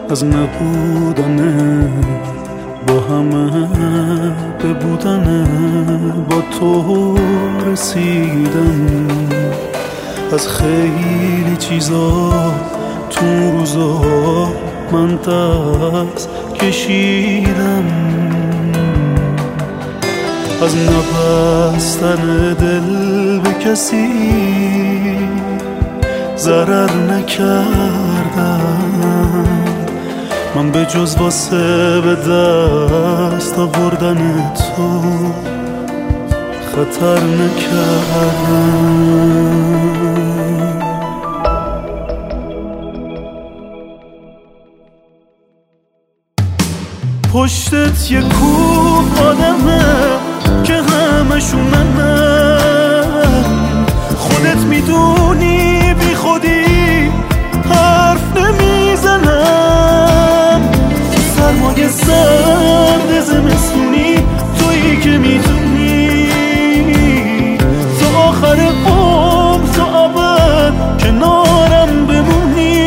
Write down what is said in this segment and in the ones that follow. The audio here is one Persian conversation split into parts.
از نبودنه با همه به بودنه با تو رسیدم. از خیلی چیزا تو روزا من دست کشیدم، از نبستن دل به کسی ضرر نکردم. من به جز واسه به دست آوردن تو خطر نکردم. پشتت یه کوه آدمه که همشون منم، خودت میدونی بی خودی حرف نمیزنم. سرمایه سرد زمستونی تویی که میدونی تا آخر عمر تا ابد کنارم بمونی.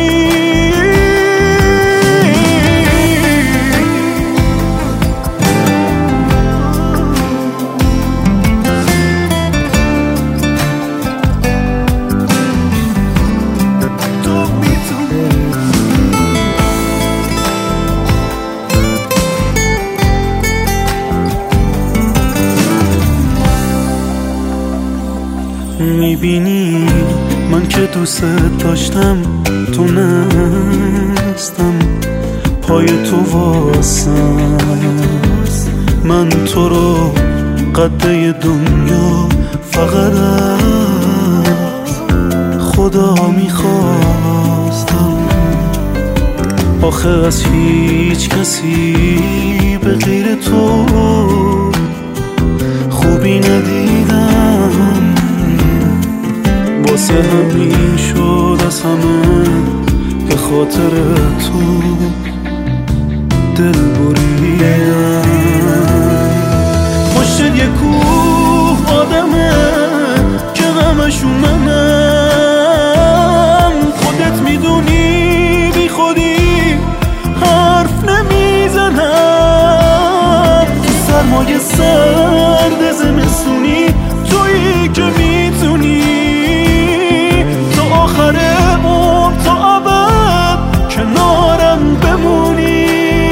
میبینی من که دوست داشتم تو نستم، پای تو واسم. من تو رو قده دنیا فقط از خدا میخواستم. آخه از هیچ کسی به غیر تو خوبی ندیدم. واسه همین شد از همه به خاطر تو دل بریدم. پشت یه کوه آدمه که همشون منم، خودت میدونی بی خودی حرف نمیزنم. سرمایه سرد زمستونی تویی که میتونی آخر عمر تا ابد کنارم بمونی.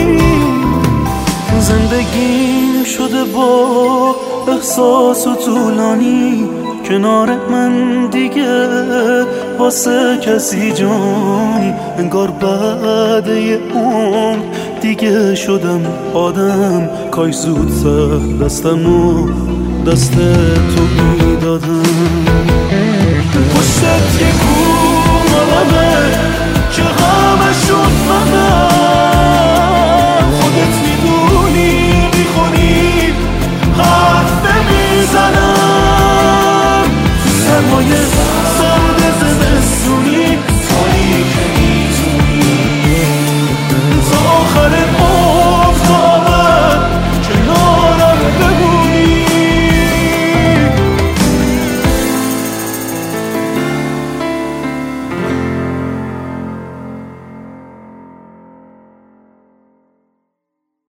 زندگیم شده با احساس و طولانی، کنار من دیگه واسه کسی جانی. انگار بعد یه عمر دیگه شدم آدم، کاش زودتر دستمو دست تو میدادم. پشتت یه کوه آدمه که همشون منم،